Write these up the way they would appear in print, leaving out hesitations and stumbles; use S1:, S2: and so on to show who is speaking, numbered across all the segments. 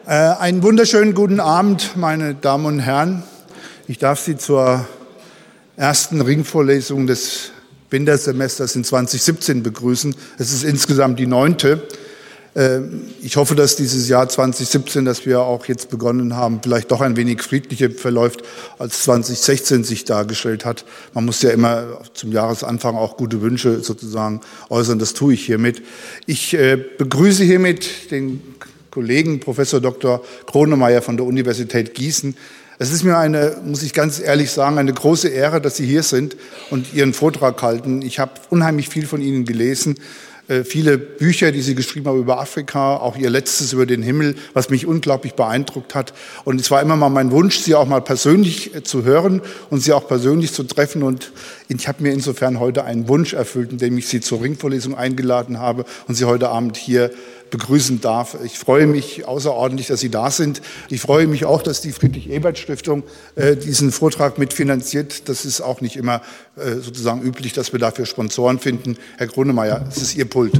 S1: Einen wunderschönen guten Abend, meine Damen und Herren. Ich darf Sie zur ersten Ringvorlesung des Wintersemesters in 2017 begrüßen. Es ist insgesamt die 9. Ich hoffe, dass dieses Jahr 2017, das wir auch jetzt begonnen haben, vielleicht doch ein wenig friedlicher verläuft, als 2016 sich dargestellt hat. Man muss ja immer zum Jahresanfang auch gute Wünsche sozusagen äußern. Das tue ich hiermit. Ich begrüße hiermit den Kollegen Professor Dr. Gronemeyer von der Universität Gießen. Es ist mir muss ich ganz ehrlich sagen, eine große Ehre, dass Sie hier sind und Ihren Vortrag halten. Ich habe unheimlich viel von Ihnen gelesen. Viele Bücher, die Sie geschrieben haben über Afrika, auch Ihr letztes über den Himmel, was mich unglaublich beeindruckt hat. Und es war immer mal mein Wunsch, Sie auch mal persönlich zu hören und Sie auch persönlich zu treffen. Und ich habe mir insofern heute einen Wunsch erfüllt, indem ich Sie zur Ringvorlesung eingeladen habe und Sie heute Abend hier begrüßen darf. Ich freue mich außerordentlich, dass Sie da sind. Ich freue mich auch, dass die Friedrich-Ebert-Stiftung diesen Vortrag mitfinanziert. Das ist auch nicht immer sozusagen üblich, dass wir dafür Sponsoren finden. Herr Gronemeyer, es ist Ihr Pult.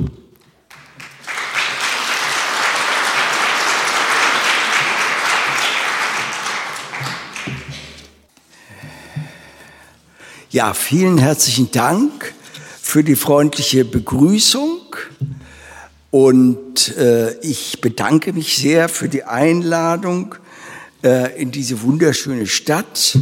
S2: Ja, vielen herzlichen Dank für die freundliche Begrüßung. Und ich bedanke mich sehr für die Einladung in diese wunderschöne Stadt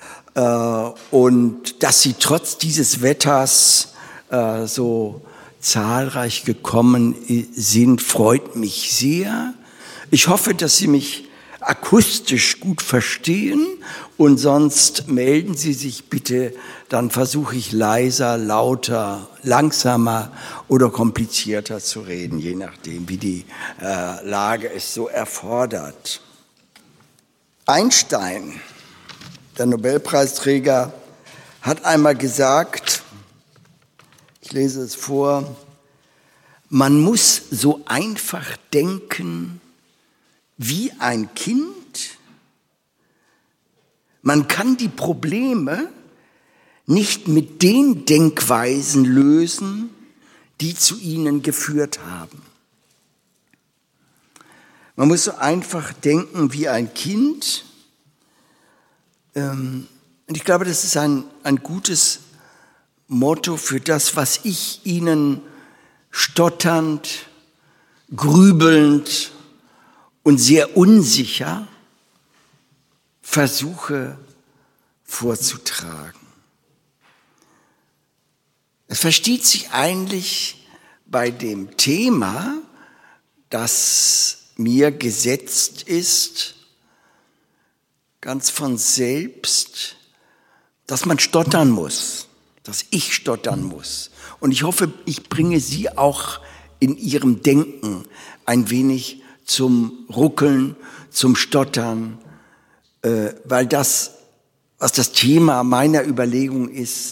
S2: und dass Sie trotz dieses Wetters so zahlreich gekommen sind, freut mich sehr. Ich hoffe, dass Sie mich akustisch gut verstehen und sonst melden Sie sich bitte, dann versuche ich leiser, lauter, langsamer oder komplizierter zu reden, je nachdem, wie die Lage es so erfordert. Einstein, der Nobelpreisträger, hat einmal gesagt, ich lese es vor, man muss so einfach denken wie ein Kind. Man kann die Probleme nicht mit den Denkweisen lösen, die zu ihnen geführt haben. Man muss so einfach denken wie ein Kind. Und ich glaube, das ist ein gutes Motto für das, was ich Ihnen stotternd, grübelnd und sehr unsicher versuche vorzutragen. Es versteht sich eigentlich bei dem Thema, das mir gesetzt ist, ganz von selbst, dass man stottern muss, dass ich stottern muss. Und ich hoffe, ich bringe Sie auch in Ihrem Denken ein wenig zum Ruckeln, zum Stottern, weil das, was das Thema meiner Überlegung ist,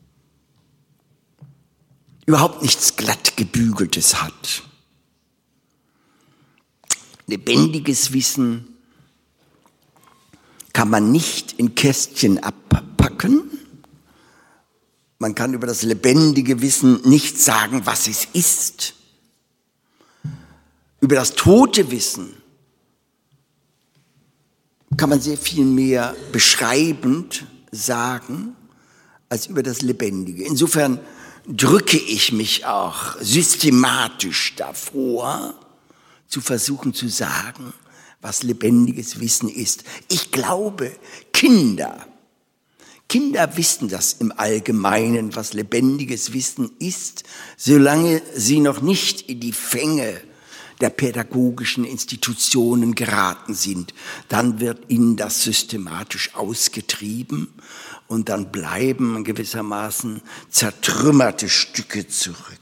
S2: überhaupt nichts glatt gebügeltes hat. Lebendiges Wissen kann man nicht in Kästchen abpacken. Man kann über das lebendige Wissen nicht sagen, was es ist. Über das tote Wissen kann man sehr viel mehr beschreibend sagen als über das Lebendige. Insofern drücke ich mich auch systematisch davor, zu versuchen zu sagen, was lebendiges Wissen ist. Ich glaube, Kinder wissen das im Allgemeinen, was lebendiges Wissen ist, solange sie noch nicht in die Fänge der pädagogischen Institutionen geraten sind. Dann wird ihnen das systematisch ausgetrieben und dann bleiben gewissermaßen zertrümmerte Stücke zurück.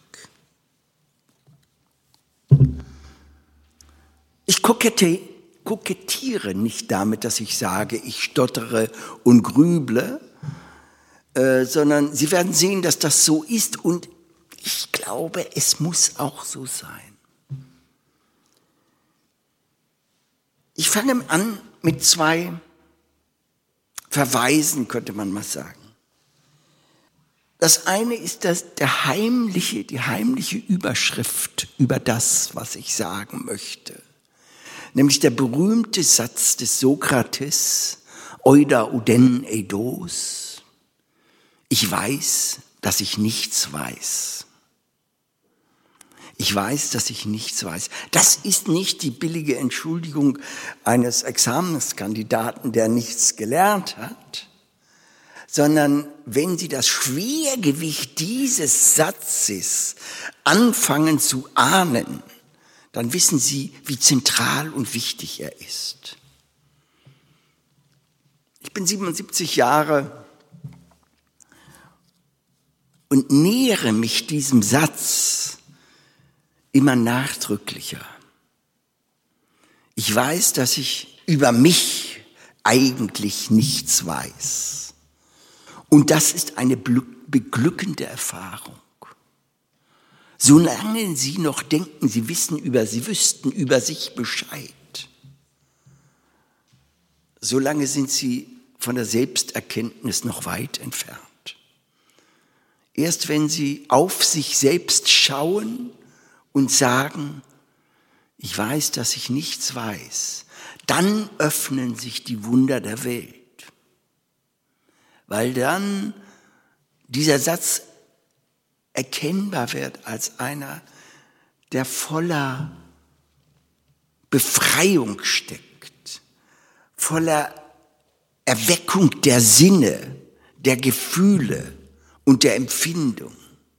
S2: Ich kokettiere nicht damit, dass ich sage, ich stottere und grüble, sondern Sie werden sehen, dass das so ist und ich glaube, es muss auch so sein. Ich fange an mit 2 Verweisen, könnte man mal sagen. Das eine ist die heimliche Überschrift über das, was ich sagen möchte. nämlich der berühmte Satz des Sokrates, Oida uden eidos, ich weiß, dass ich nichts weiß. Ich weiß, dass ich nichts weiß. Das ist nicht die billige Entschuldigung eines Examenskandidaten, der nichts gelernt hat, sondern wenn Sie das Schwergewicht dieses Satzes anfangen zu ahnen, dann wissen Sie, wie zentral und wichtig er ist. Ich bin 77 Jahre und nähere mich diesem Satz immer nachdrücklicher. Ich weiß, dass ich über mich eigentlich nichts weiß. Und das ist eine beglückende Erfahrung. Solange Sie noch denken, Sie wüssten über sich Bescheid, solange sind Sie von der Selbsterkenntnis noch weit entfernt. Erst wenn Sie auf sich selbst schauen und sagen, ich weiß, dass ich nichts weiß, dann öffnen sich die Wunder der Welt. Weil dann dieser Satz erkennbar wird als einer, der voller Befreiung steckt, voller Erweckung der Sinne, der Gefühle und der Empfindung.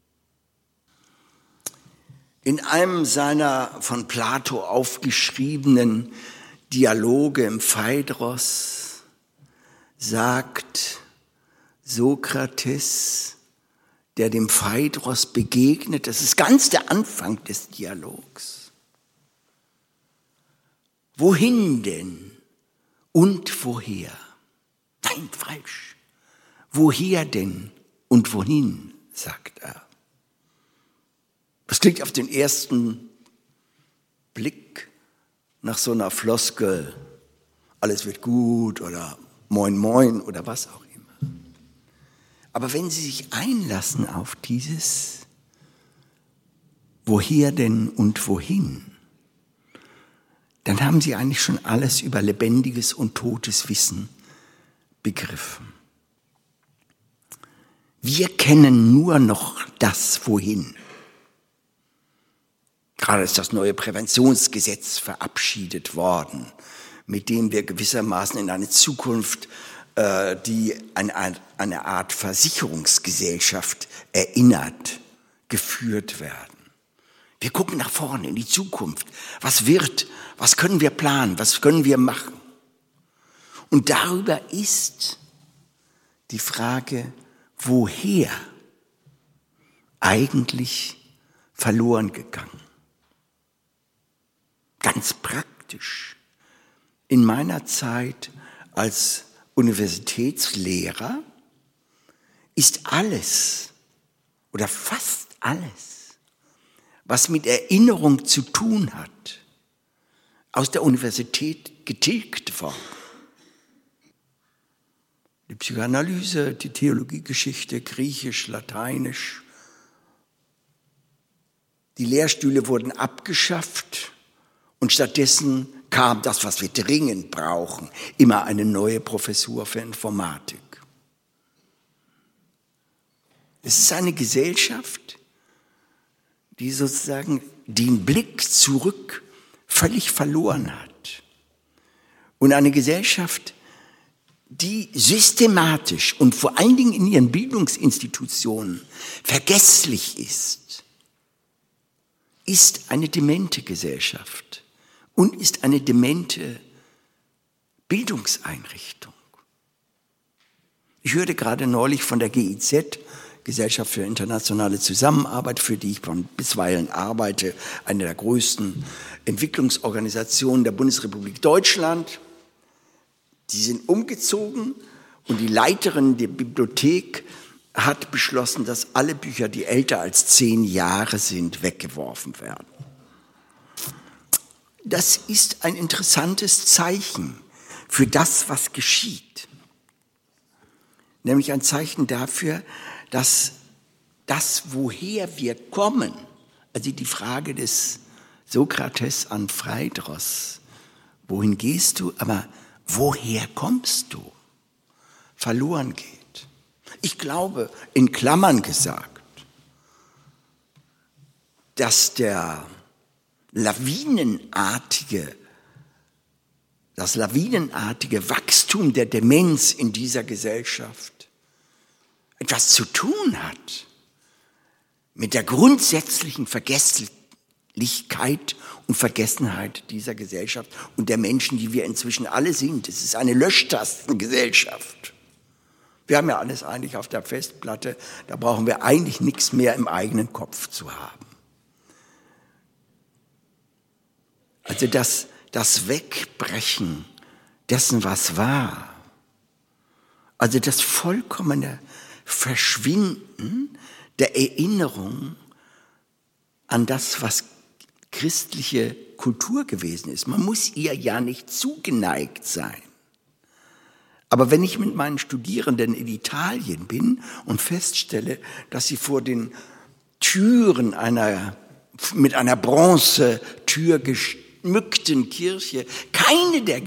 S2: In einem seiner von Plato aufgeschriebenen Dialoge im Phaedros sagt Sokrates, der dem Phaedros begegnet, das ist ganz der Anfang des Dialogs. Wohin denn und woher? Nein, falsch. Woher denn und wohin, sagt er. Das klingt auf den ersten Blick nach so einer Floskel, alles wird gut oder moin moin oder was auch immer. Aber wenn Sie sich einlassen auf dieses woher denn und wohin, dann haben Sie eigentlich schon alles über lebendiges und totes Wissen begriffen. Wir kennen nur noch das Wohin. Gerade ist das neue Präventionsgesetz verabschiedet worden, mit dem wir gewissermaßen in eine Zukunft, die eine Art Versicherungsgesellschaft erinnert, geführt werden. Wir gucken nach vorne in die Zukunft. Was wird? Was können wir planen? Was können wir machen? Und darüber ist die Frage, woher eigentlich verloren gegangen. Ganz praktisch. In meiner Zeit als Universitätslehrer ist alles oder fast alles, was mit Erinnerung zu tun hat, aus der Universität getilgt worden. Die Psychoanalyse, die Theologiegeschichte, Griechisch, Lateinisch. Die Lehrstühle wurden abgeschafft und stattdessen kam das, was wir dringend brauchen, immer eine neue Professur für Informatik. Es ist eine Gesellschaft, die sozusagen den Blick zurück völlig verloren hat. Und eine Gesellschaft, die systematisch und vor allen Dingen in ihren Bildungsinstitutionen vergesslich ist eine demente Gesellschaft und ist eine demente Bildungseinrichtung. Ich hörte gerade neulich von der GIZ, Gesellschaft für internationale Zusammenarbeit, für die ich bisweilen arbeite, eine der größten Entwicklungsorganisationen der Bundesrepublik Deutschland. Die sind umgezogen und die Leiterin der Bibliothek hat beschlossen, dass alle Bücher, die älter als 10 Jahre sind, weggeworfen werden. Das ist ein interessantes Zeichen für das, was geschieht. Nämlich ein Zeichen dafür, dass das, woher wir kommen, also die Frage des Sokrates an Phaedros, wohin gehst du, aber woher kommst du, verloren geht. Ich glaube, in Klammern gesagt, dass das lawinenartige Wachstum der Demenz in dieser Gesellschaft etwas zu tun hat mit der grundsätzlichen Vergesslichkeit und Vergessenheit dieser Gesellschaft und der Menschen, die wir inzwischen alle sind. Es ist eine Löschtastengesellschaft. Wir haben ja alles eigentlich auf der Festplatte, da brauchen wir eigentlich nichts mehr im eigenen Kopf zu haben. Also das Wegbrechen dessen, was war, also das vollkommene Verschwinden der Erinnerung an das, was christliche Kultur gewesen ist. Man muss ihr ja nicht zugeneigt sein. Aber wenn ich mit meinen Studierenden in Italien bin und feststelle, dass sie vor den Türen mit einer Bronzetür geschmückten Kirche keine der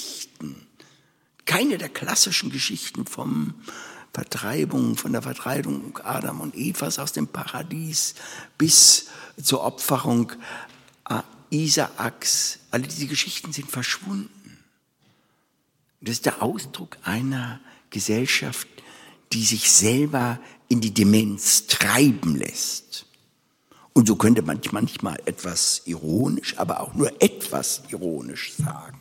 S2: klassischen Geschichten von der Vertreibung Adam und Evas aus dem Paradies bis zur Opferung Isaaks, alle diese Geschichten sind verschwunden. Das ist der Ausdruck einer Gesellschaft, die sich selber in die Demenz treiben lässt. Und so könnte man manchmal etwas ironisch, aber auch nur etwas ironisch sagen,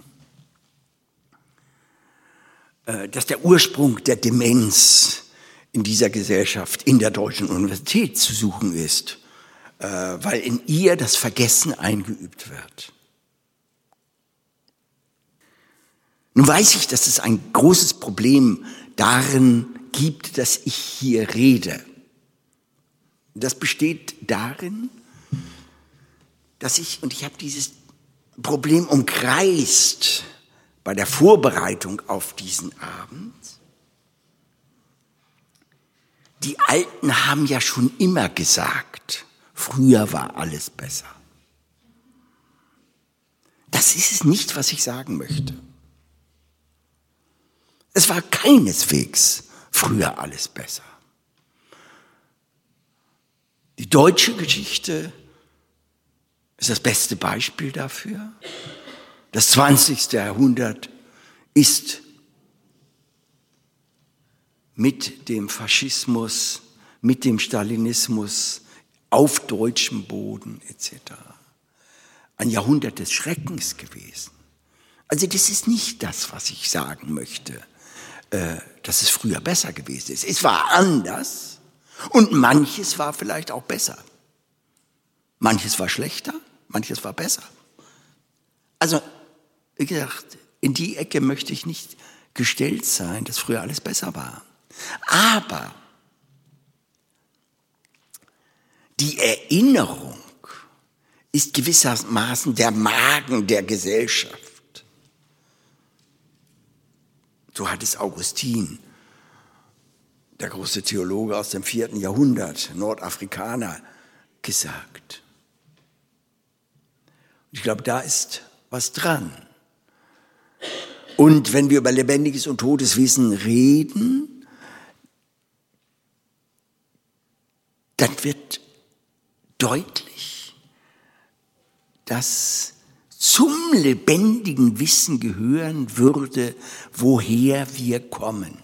S2: dass der Ursprung der Demenz in dieser Gesellschaft in der Deutschen Universität zu suchen ist, weil in ihr das Vergessen eingeübt wird. Nun weiß ich, dass es ein großes Problem darin gibt, dass ich hier rede. Das besteht darin, dass ich habe dieses Problem umkreist bei der Vorbereitung auf diesen Abend. Die Alten haben ja schon immer gesagt, früher war alles besser. Das ist es nicht, was ich sagen möchte. Es war keineswegs früher alles besser. Die deutsche Geschichte ist das beste Beispiel dafür. Das 20. Jahrhundert ist mit dem Faschismus, mit dem Stalinismus auf deutschem Boden etc. ein Jahrhundert des Schreckens gewesen. Also das ist nicht das, was ich sagen möchte, dass es früher besser gewesen ist. Es war anders und manches war vielleicht auch besser. Manches war schlechter, manches war besser. Also, wie gesagt, in die Ecke möchte ich nicht gestellt sein, dass früher alles besser war. Aber die Erinnerung ist gewissermaßen der Magen der Gesellschaft. So hat es Augustin, der große Theologe aus dem 4. Jahrhundert, Nordafrikaner, gesagt. Ich glaube, da ist was dran. Und wenn wir über lebendiges und totes Wissen reden, dann wird deutlich, dass zum lebendigen Wissen gehören würde, woher wir kommen.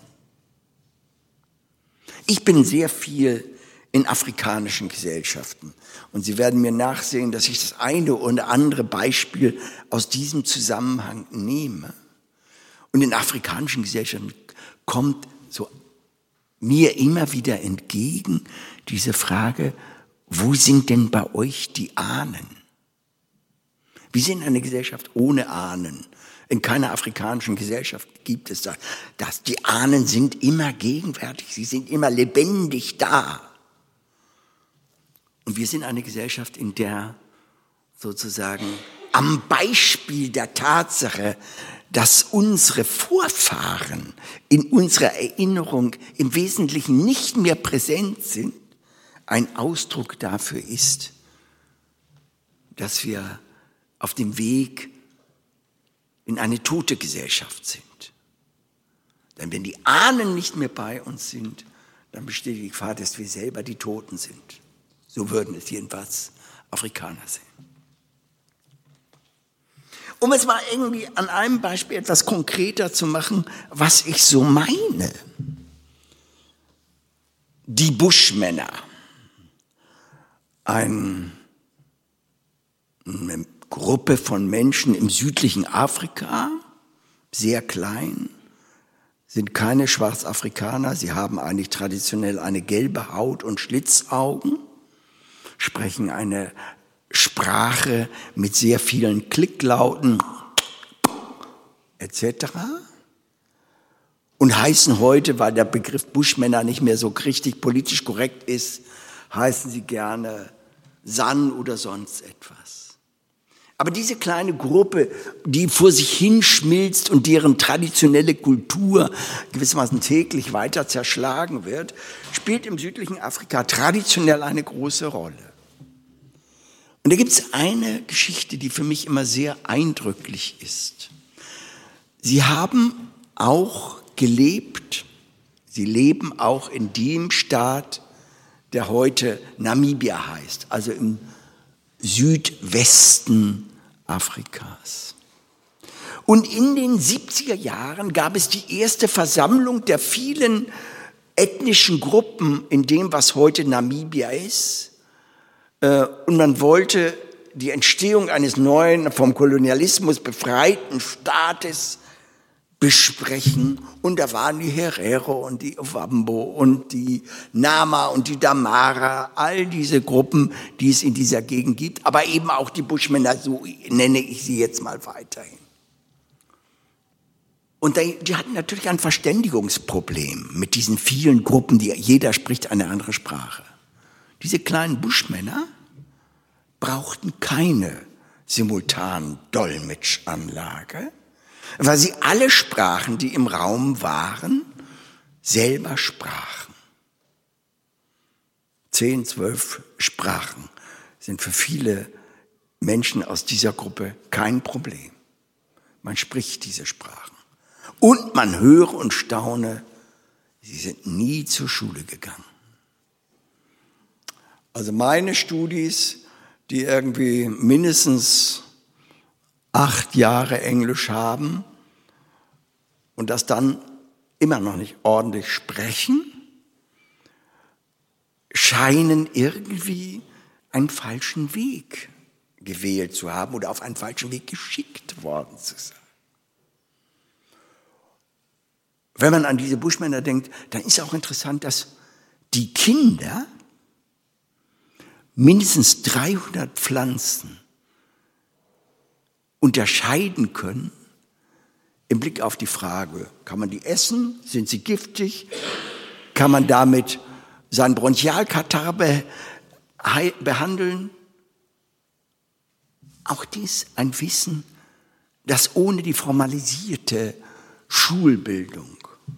S2: Ich bin sehr viel in afrikanischen Gesellschaften und Sie werden mir nachsehen, dass ich das eine oder andere Beispiel aus diesem Zusammenhang nehme. Und in afrikanischen Gesellschaften kommt so mir immer wieder entgegen diese Frage, wo sind denn bei euch die Ahnen? Wir sind eine Gesellschaft ohne Ahnen. In keiner afrikanischen Gesellschaft gibt es das. Die Ahnen sind immer gegenwärtig, sie sind immer lebendig da. Und wir sind eine Gesellschaft, in der sozusagen am Beispiel der Tatsache, dass unsere Vorfahren in unserer Erinnerung im Wesentlichen nicht mehr präsent sind, ein Ausdruck dafür ist, dass wir auf dem Weg in eine tote Gesellschaft sind. Denn wenn die Ahnen nicht mehr bei uns sind, dann besteht die Gefahr, dass wir selber die Toten sind. So würden es jedenfalls Afrikaner sehen. Um es mal irgendwie an einem Beispiel etwas konkreter zu machen, was ich so meine. Die Buschmänner, eine Gruppe von Menschen im südlichen Afrika, sehr klein, sind keine Schwarzafrikaner, sie haben eigentlich traditionell eine gelbe Haut und Schlitzaugen, sprechen eine Sprache mit sehr vielen Klicklauten etc. Und heißen heute, weil der Begriff Buschmänner nicht mehr so richtig politisch korrekt ist, heißen sie gerne San oder sonst etwas. Aber diese kleine Gruppe, die vor sich hinschmilzt und deren traditionelle Kultur gewissermaßen täglich weiter zerschlagen wird, spielt im südlichen Afrika traditionell eine große Rolle. Und da gibt es eine Geschichte, die für mich immer sehr eindrücklich ist. Sie haben auch gelebt, sie leben auch in dem Staat, der heute Namibia heißt, also im Südwesten Afrikas. Und in den 70er Jahren gab es die erste Versammlung der vielen ethnischen Gruppen in dem, was heute Namibia ist. Und man wollte die Entstehung eines neuen, vom Kolonialismus befreiten Staates besprechen. Und da waren die Herero und die Ovambo und die Nama und die Damara, all diese Gruppen, die es in dieser Gegend gibt, aber eben auch die Buschmänner, so nenne ich sie jetzt mal weiterhin. Und die hatten natürlich ein Verständigungsproblem mit diesen vielen Gruppen, die jeder spricht eine andere Sprache. Diese kleinen Buschmänner brauchten keine simultanen Dolmetschanlage, weil sie alle Sprachen, die im Raum waren, selber sprachen. 10, 12 Sprachen sind für viele Menschen aus dieser Gruppe kein Problem. Man spricht diese Sprachen. Und man höre und staune, sie sind nie zur Schule gegangen. Also meine Studis, die irgendwie mindestens 8 Jahre Englisch haben und das dann immer noch nicht ordentlich sprechen, scheinen irgendwie einen falschen Weg gewählt zu haben oder auf einen falschen Weg geschickt worden zu sein. Wenn man an diese Buschmänner denkt, dann ist auch interessant, dass die Kinder mindestens 300 Pflanzen unterscheiden können im Blick auf die Frage, kann man die essen, sind sie giftig, kann man damit seinen Bronchialkatarrh behandeln. Auch dies ein Wissen, das ohne die formalisierte Schulbildung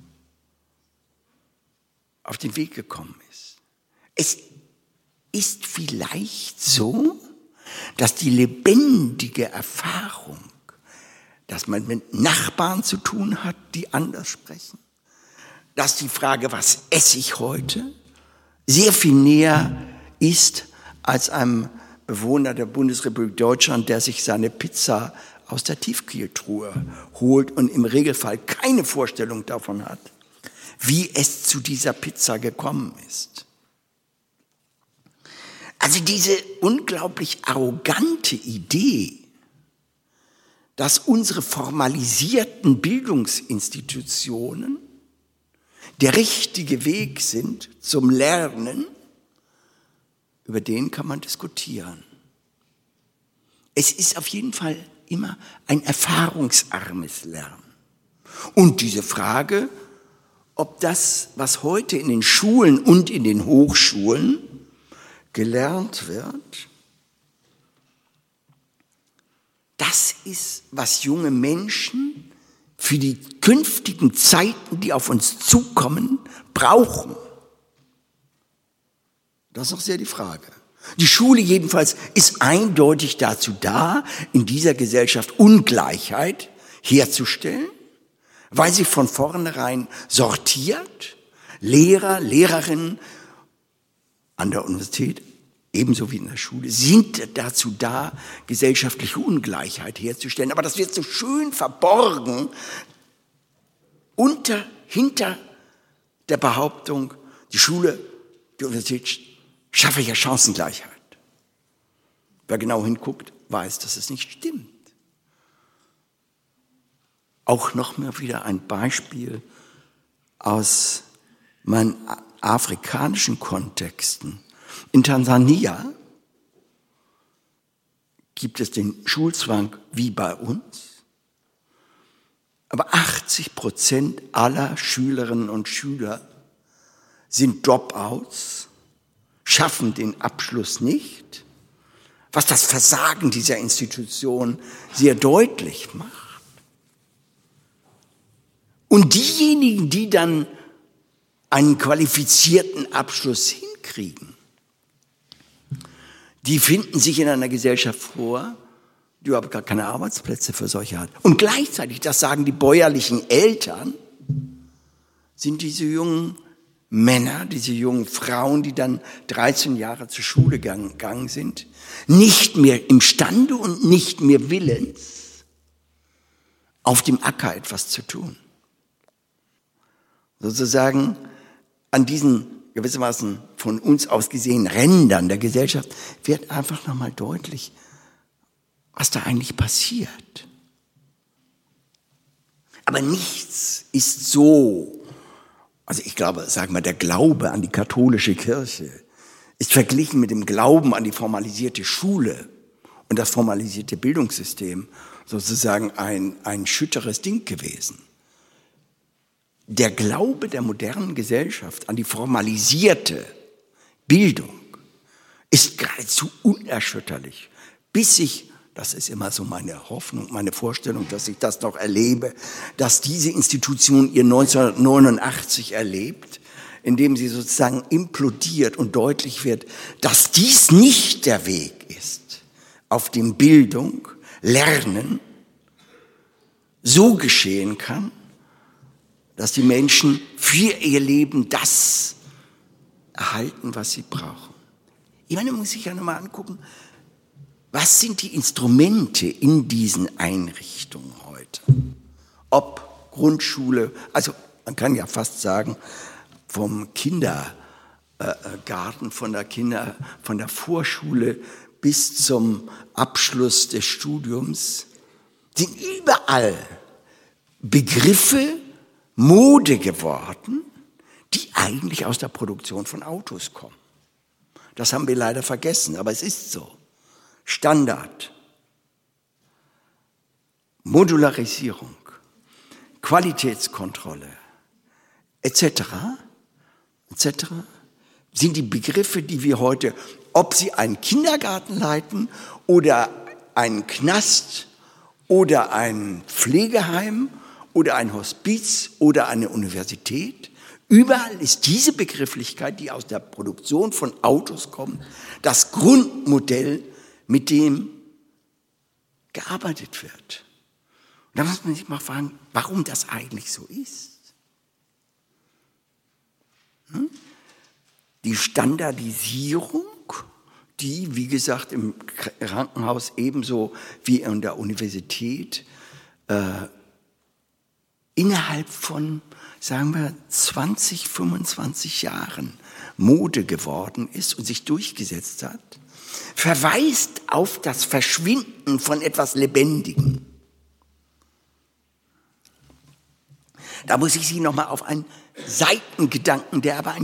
S2: auf den Weg gekommen ist. Es ist vielleicht so, dass die lebendige Erfahrung, dass man mit Nachbarn zu tun hat, die anders sprechen, dass die Frage, was esse ich heute, sehr viel näher ist als einem Bewohner der Bundesrepublik Deutschland, der sich seine Pizza aus der Tiefkühltruhe holt und im Regelfall keine Vorstellung davon hat, wie es zu dieser Pizza gekommen ist. Also diese unglaublich arrogante Idee, dass unsere formalisierten Bildungsinstitutionen der richtige Weg sind zum Lernen, über den kann man diskutieren. Es ist auf jeden Fall immer ein erfahrungsarmes Lernen. Und diese Frage, ob das, was heute in den Schulen und in den Hochschulen gelernt wird, das ist, was junge Menschen für die künftigen Zeiten, die auf uns zukommen, brauchen. Das ist auch sehr die Frage. Die Schule jedenfalls ist eindeutig dazu da, in dieser Gesellschaft Ungleichheit herzustellen, weil sie von vornherein sortiert, Lehrer, Lehrerinnen an der Universität, ebenso wie in der Schule, sind dazu da, gesellschaftliche Ungleichheit herzustellen. Aber das wird so schön verborgen hinter der Behauptung, die Schule, die Universität schaffe ja Chancengleichheit. Wer genau hinguckt, weiß, dass es nicht stimmt. Auch noch mal wieder ein Beispiel aus meinen afrikanischen Kontexten. In Tansania gibt es den Schulzwang wie bei uns, aber 80% aller Schülerinnen und Schüler sind Dropouts, schaffen den Abschluss nicht, was das Versagen dieser Institution sehr deutlich macht. Und diejenigen, die dann einen qualifizierten Abschluss hinkriegen, die finden sich in einer Gesellschaft vor, die überhaupt gar keine Arbeitsplätze für solche hat. Und gleichzeitig, das sagen die bäuerlichen Eltern, sind diese jungen Männer, diese jungen Frauen, die dann 13 Jahre zur Schule gegangen sind, nicht mehr imstande und nicht mehr willens, auf dem Acker etwas zu tun. Sozusagen an diesen gewissermaßen von uns aus gesehen Rändern der Gesellschaft wird einfach nochmal deutlich, was da eigentlich passiert. Aber nichts ist so, also ich glaube, sagen wir, der Glaube an die katholische Kirche ist verglichen mit dem Glauben an die formalisierte Schule und das formalisierte Bildungssystem sozusagen ein schütteres Ding gewesen. Der Glaube der modernen Gesellschaft an die formalisierte Bildung ist geradezu unerschütterlich, bis ich, das ist immer so meine Hoffnung, meine Vorstellung, dass ich das noch erlebe, dass diese Institution ihr 1989 erlebt, indem sie sozusagen implodiert und deutlich wird, dass dies nicht der Weg ist, auf dem Bildung, Lernen so geschehen kann, dass die Menschen für ihr Leben das erhalten, was sie brauchen. Ich meine, man muss sich ja nochmal angucken, was sind die Instrumente in diesen Einrichtungen heute? Ob Grundschule, also man kann ja fast sagen, vom Kindergarten, von der Vorschule bis zum Abschluss des Studiums, sind überall Begriffe, Mode geworden, die eigentlich aus der Produktion von Autos kommen. Das haben wir leider vergessen, aber es ist so. Standard, Modularisierung, Qualitätskontrolle, etc., sind die Begriffe, die wir heute, ob sie einen Kindergarten leiten oder einen Knast oder ein Pflegeheim oder ein Hospiz oder eine Universität. Überall ist diese Begrifflichkeit, die aus der Produktion von Autos kommt, das Grundmodell, mit dem gearbeitet wird. Und da muss man sich mal fragen, warum das eigentlich so ist. Die Standardisierung, die, wie gesagt, im Krankenhaus ebenso wie in der Universität innerhalb von, sagen wir, 20, 25 Jahren Mode geworden ist und sich durchgesetzt hat, verweist auf das Verschwinden von etwas Lebendigem. Da muss ich Sie nochmal auf einen Seitengedanken, der aber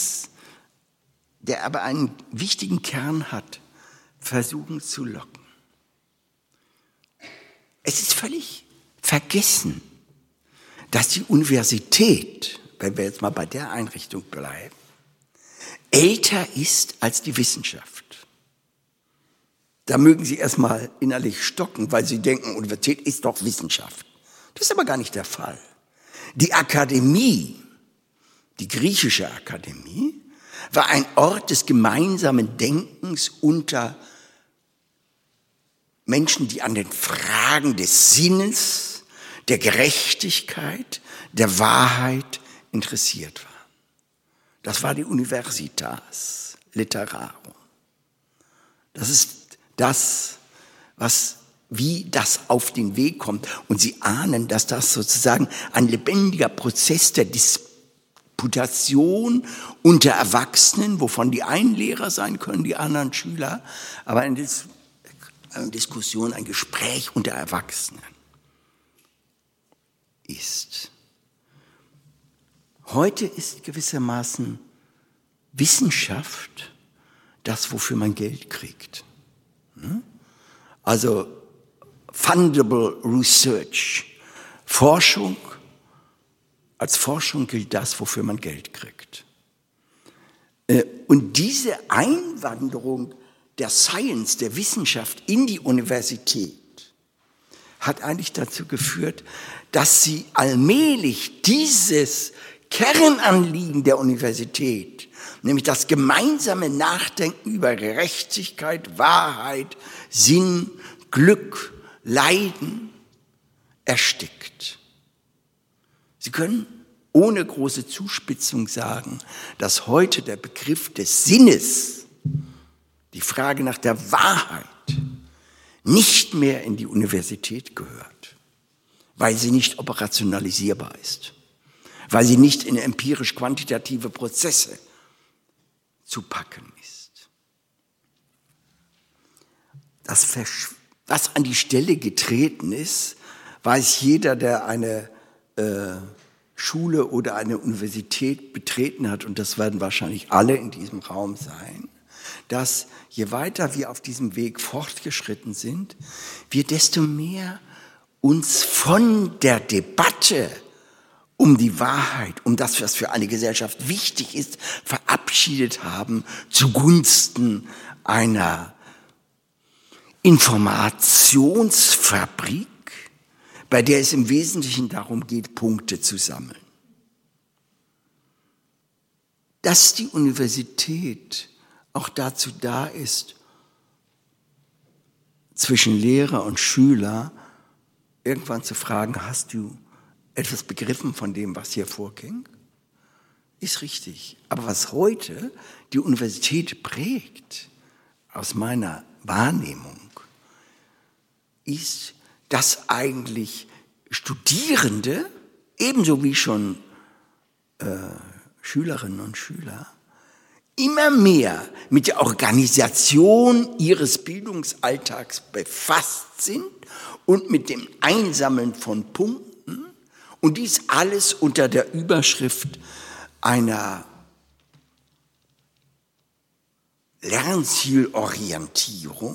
S2: einen wichtigen Kern hat, versuchen zu locken. Es ist völlig vergessen, dass die Universität, wenn wir jetzt mal bei der Einrichtung bleiben, älter ist als die Wissenschaft. Da mögen Sie erstmal innerlich stocken, weil Sie denken, Universität ist doch Wissenschaft. Das ist aber gar nicht der Fall. Die Akademie, die griechische Akademie, war ein Ort des gemeinsamen Denkens unter Menschen, die an den Fragen des Sinnes, der Gerechtigkeit, der Wahrheit interessiert war. Das war die Universitas Literarum. Das ist das, wie das auf den Weg kommt. Und Sie ahnen, dass das sozusagen ein lebendiger Prozess der Disputation unter Erwachsenen, wovon die einen Lehrer sein können, die anderen Schüler, aber eine Diskussion, ein Gespräch unter Erwachsenen ist. Heute ist gewissermaßen Wissenschaft das, wofür man Geld kriegt. Also fundable research, Forschung, als Forschung gilt das, wofür man Geld kriegt. Und diese Einwanderung der Science, der Wissenschaft in die Universität hat eigentlich dazu geführt, dass sie allmählich dieses Kernanliegen der Universität, nämlich das gemeinsame Nachdenken über Gerechtigkeit, Wahrheit, Sinn, Glück, Leiden, erstickt. Sie können ohne große Zuspitzung sagen, dass heute der Begriff des Sinnes, die Frage nach der Wahrheit, nicht mehr in die Universität gehört, weil sie nicht operationalisierbar ist, weil sie nicht in empirisch-quantitative Prozesse zu packen ist. Was an die Stelle getreten ist, weiß jeder, der eine Schule oder eine Universität betreten hat, und das werden wahrscheinlich alle in diesem Raum sein, dass je weiter wir auf diesem Weg fortgeschritten sind, wir desto mehr uns von der Debatte um die Wahrheit, um das, was für eine Gesellschaft wichtig ist, verabschiedet haben zugunsten einer Informationsfabrik, bei der es im Wesentlichen darum geht, Punkte zu sammeln. Dass die Universität auch dazu da ist, zwischen Lehrer und Schüler irgendwann zu fragen, hast du etwas begriffen von dem, was hier vorging? Ist richtig. Aber was heute die Universität prägt, aus meiner Wahrnehmung, ist, dass eigentlich Studierende, ebenso wie schon Schülerinnen und Schüler, immer mehr mit der Organisation ihres Bildungsalltags befasst sind und mit dem Einsammeln von Punkten, und dies alles unter der Überschrift einer Lernzielorientierung,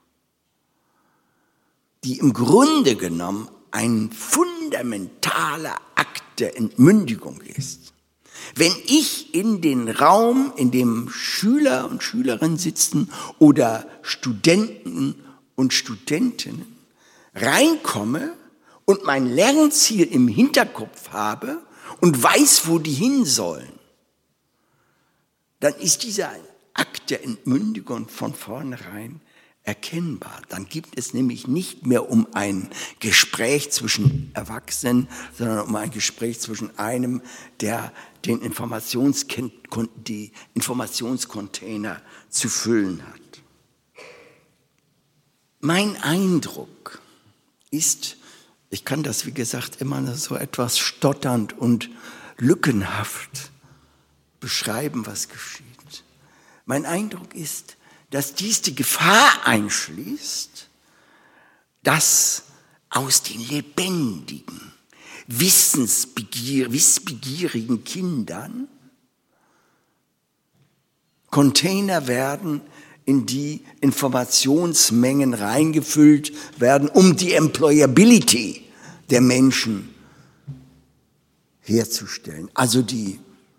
S2: die im Grunde genommen ein fundamentaler Akt der Entmündigung ist. Wenn ich in den Raum, in dem Schüler und Schülerinnen sitzen oder Studenten und Studentinnen reinkomme und mein Lernziel im Hinterkopf habe und weiß, wo die hin sollen, dann ist dieser Akt der Entmündigung von vornherein erkennbar. Dann gibt es nämlich nicht mehr um ein Gespräch zwischen Erwachsenen, sondern um ein Gespräch zwischen einem, der die Informationscontainer zu füllen hat. Mein Eindruck ist, ich kann das, wie gesagt, immer so etwas stotternd und lückenhaft beschreiben, was geschieht. Mein Eindruck ist, dass dies die Gefahr einschließt, dass aus den lebendigen, wissbegierigen Kindern Container werden, in die Informationsmengen reingefüllt werden, um die Employability der Menschen herzustellen. Also die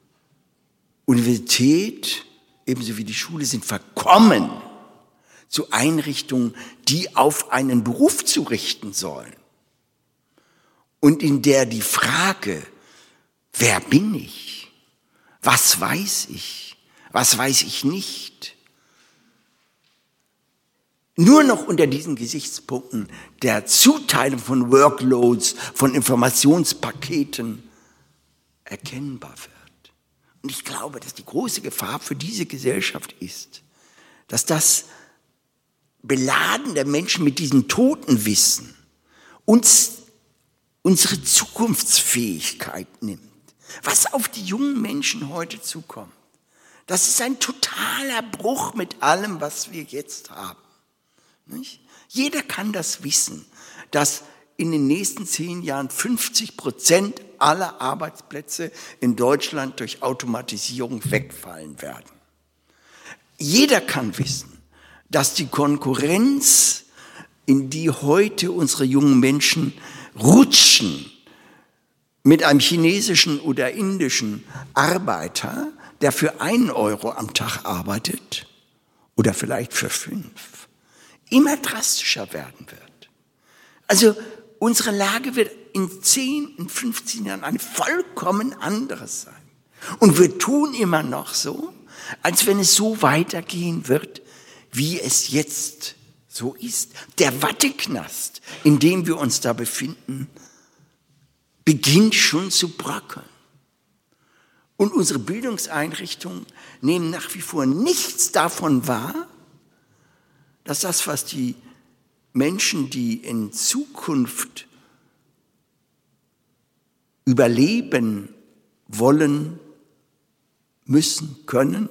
S2: Universität ebenso wie die Schule sind verkommen zu Einrichtungen, die auf einen Beruf zurichten sollen. Und in der die Frage, wer bin ich? Was weiß ich? Was weiß ich nicht? nur noch unter diesen Gesichtspunkten der Zuteilung von Workloads, von Informationspaketen erkennbar wird. Und ich glaube, dass die große Gefahr für diese Gesellschaft ist, dass das Beladen der Menschen mit diesem Totenwissen uns unsere Zukunftsfähigkeit nimmt. Was auf die jungen Menschen heute zukommt, das ist ein totaler Bruch mit allem, was wir jetzt haben. Nicht? Jeder kann das wissen, dass in den nächsten 10 Jahren 50% aller Arbeitsplätze in Deutschland durch Automatisierung wegfallen werden. Jeder kann wissen, dass die Konkurrenz, in die heute unsere jungen Menschen rutschen, mit einem chinesischen oder indischen Arbeiter, der für 1 Euro am Tag arbeitet oder vielleicht für 5, immer drastischer werden wird. Also unsere Lage wird in 10, in 15 Jahren eine vollkommen andere sein. Und wir tun immer noch so, als wenn es so weitergehen wird, wie es jetzt so ist. Der Watteknast, in dem wir uns da befinden, beginnt schon zu bröckeln. Und unsere Bildungseinrichtungen nehmen nach wie vor nichts davon wahr, dass das, was die Menschen, die in Zukunft überleben wollen, müssen, können,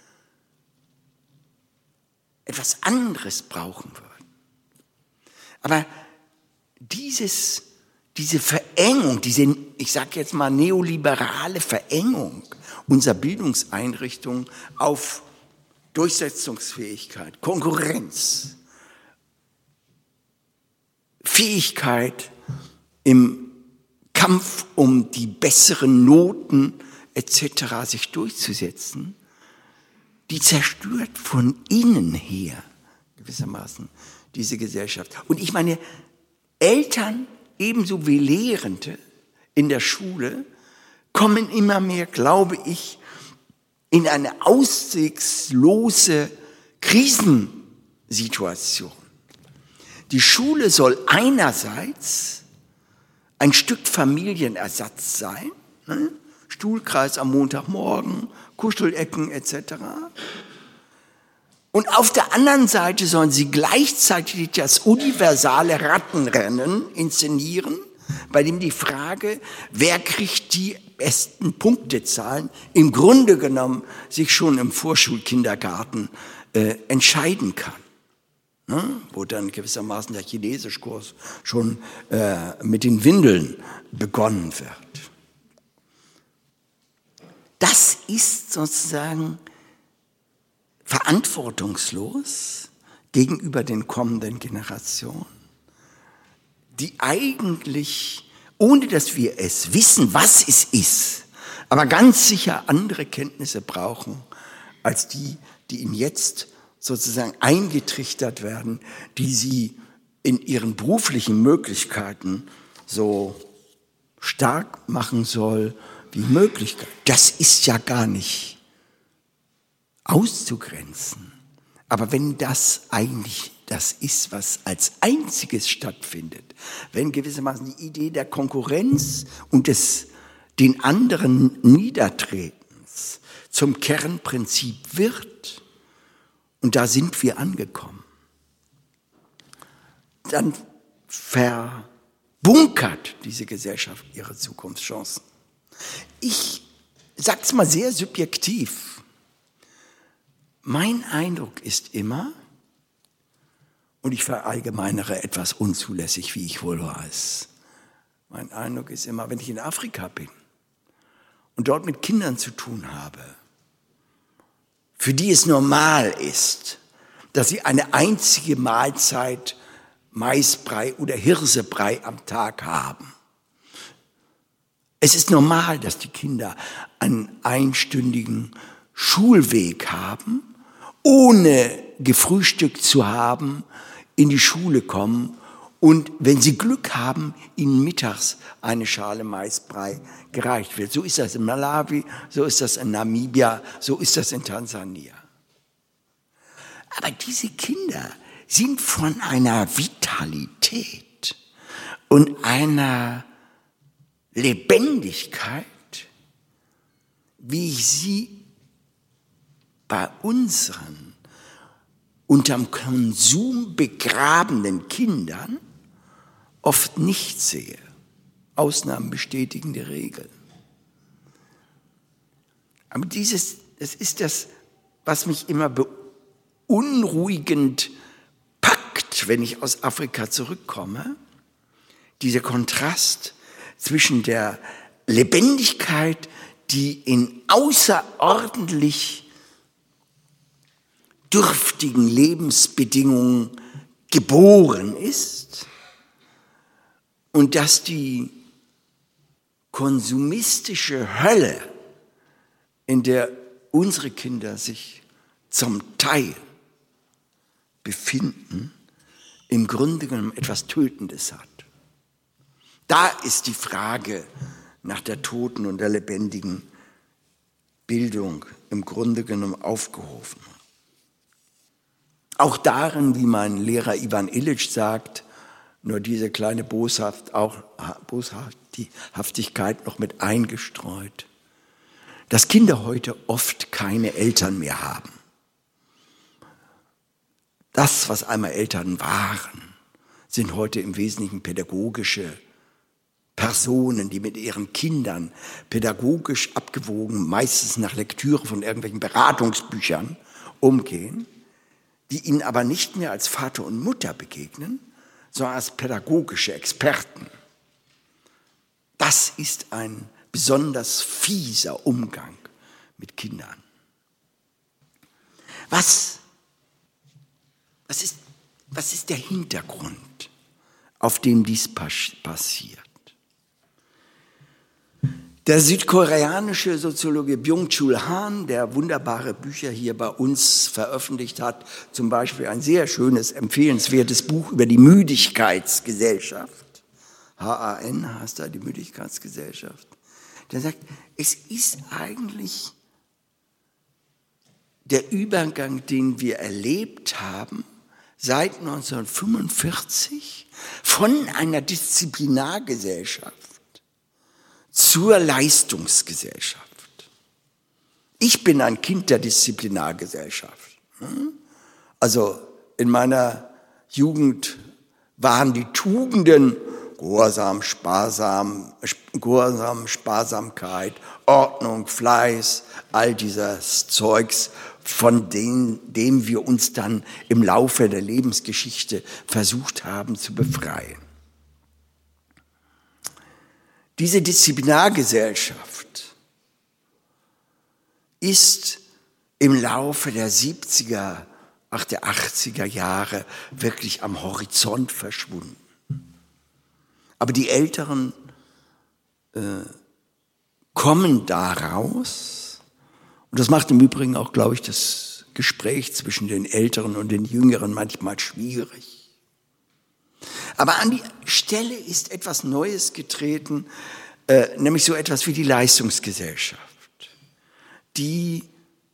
S2: etwas anderes brauchen würden. Aber diese Verengung, diese, ich sage jetzt mal neoliberale Verengung unserer Bildungseinrichtungen auf Durchsetzungsfähigkeit, Konkurrenz, Fähigkeit im Kampf um die besseren Noten etc. sich durchzusetzen, die zerstört von innen her gewissermaßen diese Gesellschaft. Und ich meine, Eltern ebenso wie Lehrende in der Schule kommen immer mehr, glaube ich, in eine auswegslose Krisensituation. Die Schule soll einerseits ein Stück Familienersatz sein, ne? Stuhlkreis am Montagmorgen, Kuschelecken etc. Und auf der anderen Seite sollen sie gleichzeitig das universale Rattenrennen inszenieren, bei dem die Frage, wer kriegt die besten Punktezahlen, im Grunde genommen sich schon im Vorschulkindergarten entscheiden kann. Ne? Wo dann gewissermaßen der Chinesischkurs schon mit den Windeln begonnen wird. Das ist sozusagen verantwortungslos gegenüber den kommenden Generationen, die eigentlich, ohne dass wir es wissen, was es ist, aber ganz sicher andere Kenntnisse brauchen, als die ihnen jetzt sozusagen eingetrichtert werden, die sie in ihren beruflichen Möglichkeiten so stark machen soll wie möglich. Das ist ja gar nicht auszugrenzen. Aber wenn das eigentlich das ist, was als einziges stattfindet, wenn gewissermaßen die Idee der Konkurrenz und den anderen Niedertretens zum Kernprinzip wird, und da sind wir angekommen, dann verbunkert diese Gesellschaft ihre Zukunftschancen. Ich sage es mal sehr subjektiv. Mein Eindruck ist immer, und ich verallgemeinere etwas unzulässig, wie ich wohl weiß, mein Eindruck ist immer, wenn ich in Afrika bin und dort mit Kindern zu tun habe, für die es normal ist, dass sie eine einzige Mahlzeit Maisbrei oder Hirsebrei am Tag haben. Es ist normal, dass die Kinder einen einstündigen Schulweg haben, ohne gefrühstückt zu haben, in die Schule kommen und, wenn sie Glück haben, ihnen mittags eine Schale Maisbrei gereicht wird. So ist das in Malawi, so ist das in Namibia, so ist das in Tansania. Aber diese Kinder sind von einer Vitalität und einer Lebendigkeit, wie ich sie bei unseren unterm Konsum begrabenen Kindern oft nicht sehe. Ausnahmen bestätigen die Regel. Aber das ist das, was mich immer beunruhigend packt, wenn ich aus Afrika zurückkomme. Dieser Kontrast zwischen der Lebendigkeit, die in außerordentlich dürftigen Lebensbedingungen geboren ist, und dass die konsumistische Hölle, in der unsere Kinder sich zum Teil befinden, im Grunde genommen etwas Tötendes hat. Da ist die Frage nach der toten und der lebendigen Bildung im Grunde genommen aufgehoben. Auch darin, wie mein Lehrer Ivan Illich sagt, nur diese kleine Boshaftigkeit noch mit eingestreut, dass Kinder heute oft keine Eltern mehr haben. Das, was einmal Eltern waren, sind heute im Wesentlichen pädagogische Personen, die mit ihren Kindern pädagogisch abgewogen, meistens nach Lektüre von irgendwelchen Beratungsbüchern umgehen, die ihnen aber nicht mehr als Vater und Mutter begegnen, sondern als pädagogische Experten. Das ist ein besonders fieser Umgang mit Kindern. Was ist der Hintergrund, auf dem dies passiert? Der südkoreanische Soziologe Byung-Chul Han, der wunderbare Bücher hier bei uns veröffentlicht hat, zum Beispiel ein sehr schönes, empfehlenswertes Buch über die Müdigkeitsgesellschaft, HAN heißt da, die Müdigkeitsgesellschaft, der sagt, es ist eigentlich der Übergang, den wir erlebt haben, seit 1945 von einer Disziplinargesellschaft zur Leistungsgesellschaft. Ich bin ein Kind der Disziplinargesellschaft. Also in meiner Jugend waren die Tugenden Gehorsam, Sparsamkeit, Ordnung, Fleiß, all dieses Zeugs, von dem wir uns dann im Laufe der Lebensgeschichte versucht haben zu befreien. Diese Disziplinargesellschaft ist im Laufe der 70er, der 80er Jahre wirklich am Horizont verschwunden. Aber die Älteren kommen daraus, und das macht im Übrigen auch, glaube ich, das Gespräch zwischen den Älteren und den Jüngeren manchmal schwierig. Aber an die Stelle ist etwas Neues getreten, nämlich so etwas wie die Leistungsgesellschaft, die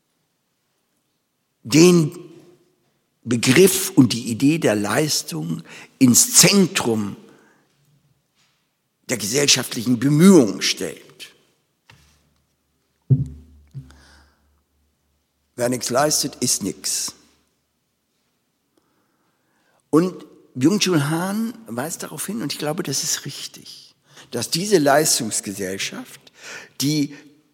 S2: den Begriff und die Idee der Leistung ins Zentrum der gesellschaftlichen Bemühungen stellt. Wer nichts leistet, ist nichts. Und Byung-Chul Han weist darauf hin, und ich glaube, das ist richtig, dass diese Leistungsgesellschaft, die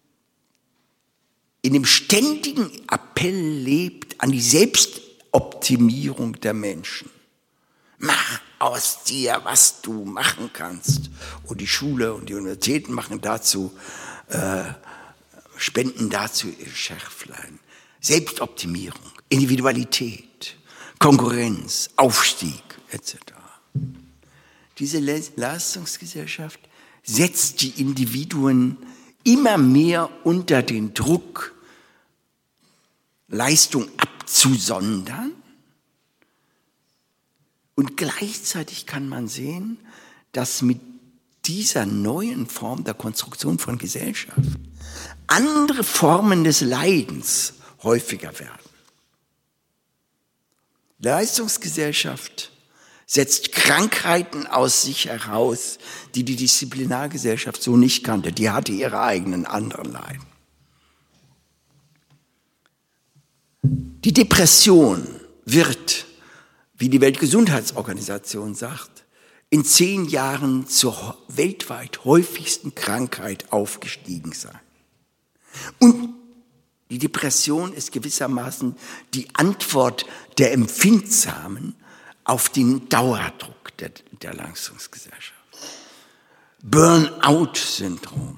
S2: in dem ständigen Appell lebt an die Selbstoptimierung der Menschen. Mach aus dir, was du machen kannst. Und die Schule und die Universitäten machen dazu, spenden dazu ihr Schärflein. Selbstoptimierung, Individualität, Konkurrenz, Aufstieg, etc. Diese Leistungsgesellschaft setzt die Individuen immer mehr unter den Druck, Leistung abzusondern. Und gleichzeitig kann man sehen, dass mit dieser neuen Form der Konstruktion von Gesellschaft andere Formen des Leidens häufiger werden. Leistungsgesellschaft setzt Krankheiten aus sich heraus, die die Disziplinargesellschaft so nicht kannte. Die hatte ihre eigenen anderen Leiden. Die Depression wird, wie die Weltgesundheitsorganisation sagt, in 10 Jahren zur weltweit häufigsten Krankheit aufgestiegen sein. Und die Depression ist gewissermaßen die Antwort der Empfindsamen auf den Dauerdruck der Leistungsgesellschaft. Burnout-Syndrom,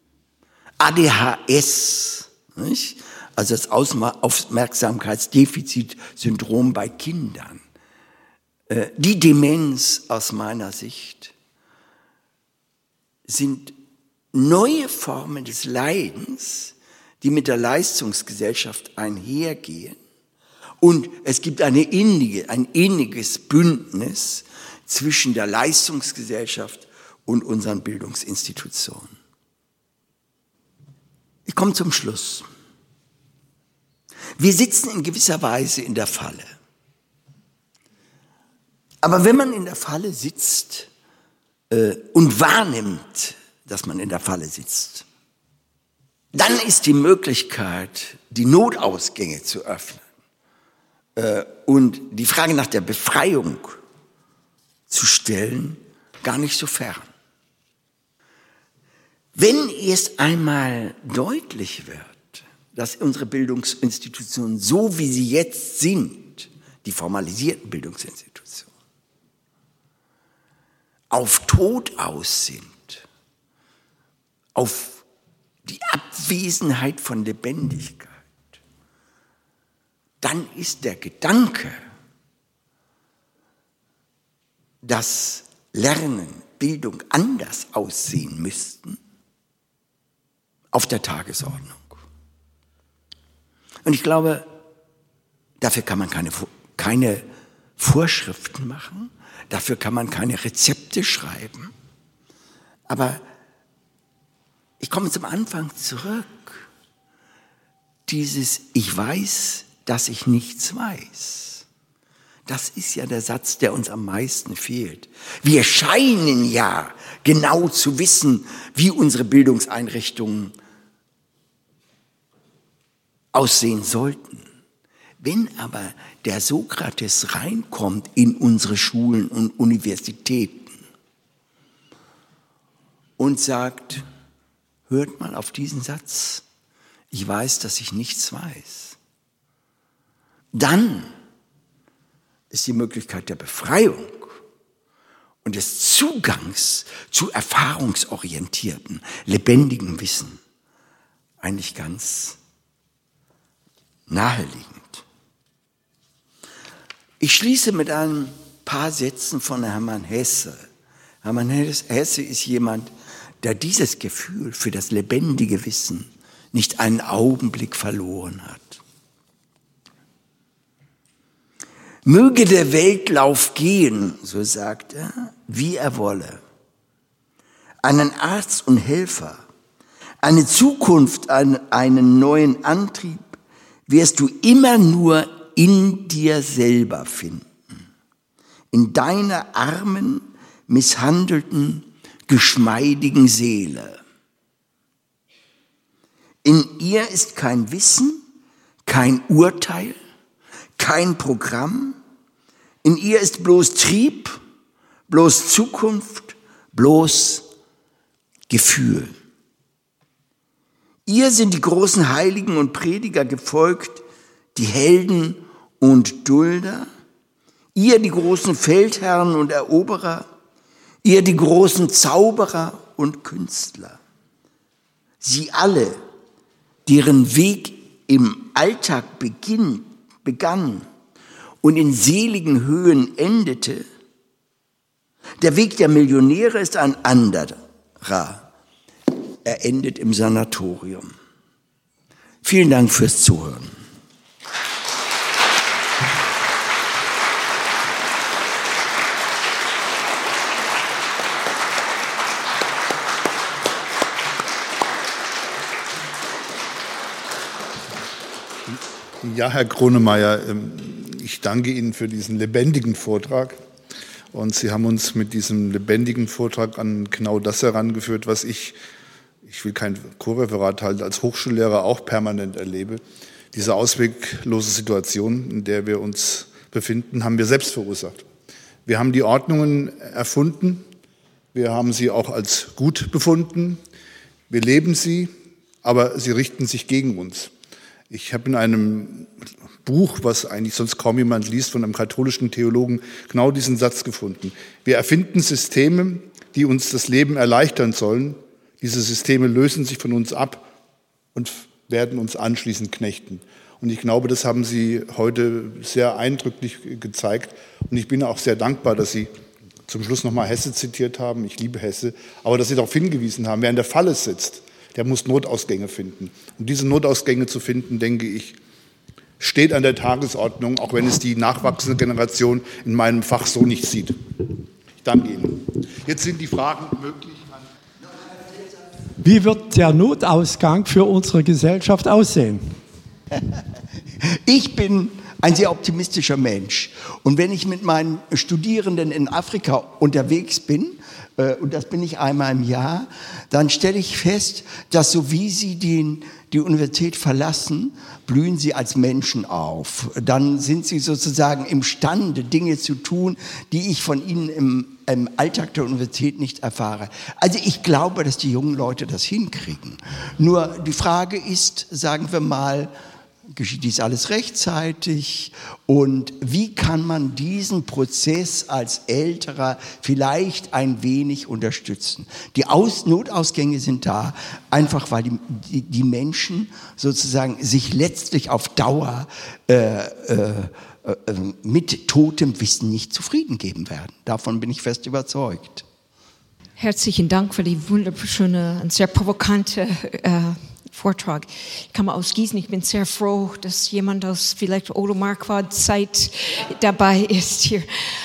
S2: ADHS, nicht? Also das Aufmerksamkeitsdefizitsyndrom bei Kindern, die Demenz aus meiner Sicht, sind neue Formen des Leidens, die mit der Leistungsgesellschaft einhergehen. Und es gibt ein inniges Bündnis zwischen der Leistungsgesellschaft und unseren Bildungsinstitutionen. Ich komme zum Schluss. Wir sitzen in gewisser Weise in der Falle. Aber wenn man in der Falle sitzt und wahrnimmt, dass man in der Falle sitzt, dann ist die Möglichkeit, die Notausgänge zu öffnen und die Frage nach der Befreiung zu stellen, gar nicht so fern. Wenn erst einmal deutlich wird, dass unsere Bildungsinstitutionen, so wie sie jetzt sind, die formalisierten Bildungsinstitutionen, auf Tod aus sind, auf die Abwesenheit von Lebendigkeit, dann ist der Gedanke, dass Lernen, Bildung anders aussehen müssten, auf der Tagesordnung. Und ich glaube, dafür kann man keine Vorschriften machen, dafür kann man keine Rezepte schreiben. Aber ich komme zum Anfang zurück. Dieses Ich weiß, dass ich nichts weiß. Das ist ja der Satz, der uns am meisten fehlt. Wir scheinen ja genau zu wissen, wie unsere Bildungseinrichtungen aussehen sollten. Wenn aber der Sokrates reinkommt in unsere Schulen und Universitäten und sagt, hört mal auf diesen Satz, ich weiß, dass ich nichts weiß, dann ist die Möglichkeit der Befreiung und des Zugangs zu erfahrungsorientierten, lebendigen Wissen eigentlich ganz naheliegend. Ich schließe mit ein paar Sätzen von Hermann Hesse. Hermann Hesse ist jemand, der dieses Gefühl für das lebendige Wissen nicht einen Augenblick verloren hat. Möge der Weltlauf gehen, so sagt er, wie er wolle. Einen Arzt und Helfer, eine Zukunft, einen neuen Antrieb wirst du immer nur in dir selber finden. In deiner armen, misshandelten, geschmeidigen Seele. In ihr ist kein Wissen, kein Urteil, kein Programm. In ihr ist bloß Trieb, bloß Zukunft, bloß Gefühl. Ihr sind die großen Heiligen und Prediger gefolgt, die Helden und Dulder. Ihr die großen Feldherren und Eroberer. Ihr die großen Zauberer und Künstler. Sie alle, deren Weg im Alltag begann und in seligen Höhen endete. Der Weg der Millionäre ist ein anderer. Er endet im Sanatorium. Vielen Dank fürs Zuhören.
S1: Ja, Herr Gronemeyer, ich danke Ihnen für diesen lebendigen Vortrag. Und Sie haben uns mit diesem lebendigen Vortrag an genau das herangeführt, was ich will kein Co-Referat halten, als Hochschullehrer auch permanent erlebe. Diese ausweglose Situation, in der wir uns befinden, haben wir selbst verursacht. Wir haben die Ordnungen erfunden, wir haben sie auch als gut befunden, wir leben sie, aber sie richten sich gegen uns. Ich habe in einem Buch, was eigentlich sonst kaum jemand liest, von einem katholischen Theologen genau diesen Satz gefunden. Wir erfinden Systeme, die uns das Leben erleichtern sollen. Diese Systeme lösen sich von uns ab und werden uns anschließend knechten. Und ich glaube, das haben Sie heute sehr eindrücklich gezeigt. Und ich bin auch sehr dankbar, dass Sie zum Schluss nochmal Hesse zitiert haben. Ich liebe Hesse. Aber dass Sie darauf hingewiesen haben, wer in der Falle sitzt, der muss Notausgänge finden. Und diese Notausgänge zu finden, denke ich, steht an der Tagesordnung, auch wenn es die nachwachsende Generation in meinem Fach so nicht sieht. Ich danke Ihnen. Jetzt sind die Fragen möglich.
S3: Wie wird der Notausgang für unsere Gesellschaft aussehen?
S2: Ich bin ein sehr optimistischer Mensch. Und wenn ich mit meinen Studierenden in Afrika unterwegs bin, und das bin ich einmal im Jahr, dann stelle ich fest, dass so wie sie die Universität verlassen, blühen sie als Menschen auf. Dann sind sie sozusagen imstande, Dinge zu tun, die ich von ihnen im Alltag der Universität nicht erfahre. Also ich glaube, dass die jungen Leute das hinkriegen. Nur die Frage ist, sagen wir mal, geschieht dies alles rechtzeitig und wie kann man diesen Prozess als Älterer vielleicht ein wenig unterstützen? Die Notausgänge sind da, einfach weil die Menschen sozusagen sich letztlich auf Dauer mit totem Wissen nicht zufrieden geben werden. Davon bin ich fest überzeugt.
S4: Herzlichen Dank für die wunderschöne und sehr provokante Vortrag. Ich komme aus Gießen. Ich bin sehr froh, dass jemand aus vielleicht Odo-Marquardt-Zeit dabei ist hier.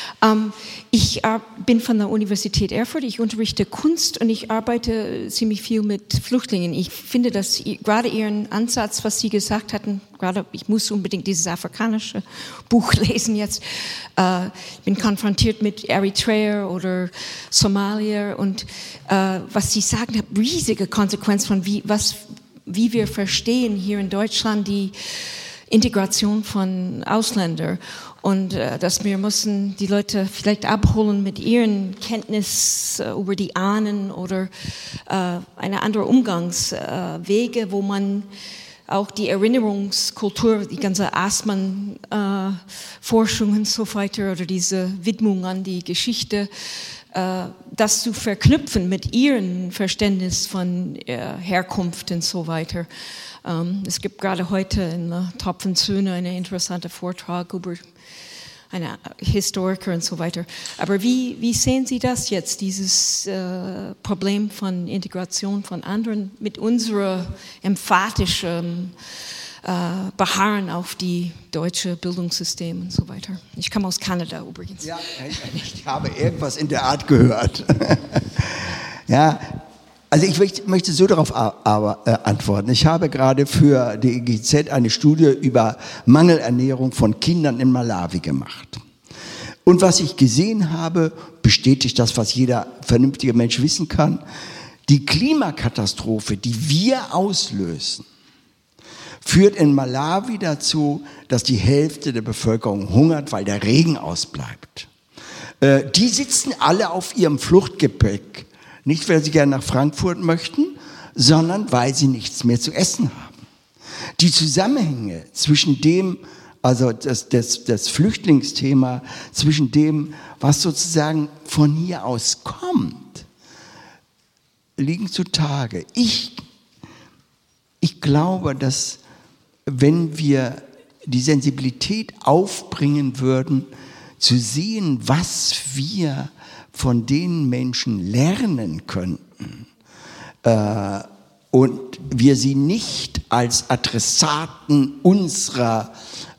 S4: Ich bin von der Universität Erfurt. Ich unterrichte Kunst und ich arbeite ziemlich viel mit Flüchtlingen. Ich finde, dass gerade Ihren Ansatz, was Sie gesagt hatten, gerade ich muss unbedingt dieses afrikanische Buch lesen jetzt. Ich bin konfrontiert mit Eritreer oder Somalier und was Sie sagen, hat riesige Konsequenzen von wie wir verstehen hier in Deutschland die Integration von Ausländern und dass wir müssen die Leute vielleicht abholen mit ihren Kenntnis über die Ahnen oder eine andere Umgangswege, wo man auch die Erinnerungskultur, die ganze Assmann-Forschung und so weiter oder diese Widmung an die Geschichte, das zu verknüpfen mit ihrem Verständnis von Herkunft und so weiter. Es gibt gerade heute in der Topf und Söhne einen interessanten Vortrag über einen Historiker und so weiter. Aber wie sehen Sie das jetzt, dieses Problem von Integration von anderen mit unserer emphatischen Beharren auf die deutsche Bildungssystem und so weiter. Ich komme aus Kanada übrigens.
S2: Ja, ich habe irgendwas in der Art gehört. Ja, also ich möchte so darauf antworten. Ich habe gerade für die GZ eine Studie über Mangelernährung von Kindern in Malawi gemacht. Und was ich gesehen habe, bestätigt das, was jeder vernünftige Mensch wissen kann. Die Klimakatastrophe, die wir auslösen, führt in Malawi dazu, dass die Hälfte der Bevölkerung hungert, weil der Regen ausbleibt. Die sitzen alle auf ihrem Fluchtgepäck, nicht weil sie gerne nach Frankfurt möchten, sondern weil sie nichts mehr zu essen haben. Die Zusammenhänge zwischen dem, also das Flüchtlingsthema, zwischen dem, was sozusagen von hier aus kommt, liegen zutage. Ich glaube, dass wenn wir die Sensibilität aufbringen würden, zu sehen, was wir von den Menschen lernen könnten und wir sie nicht als Adressaten unserer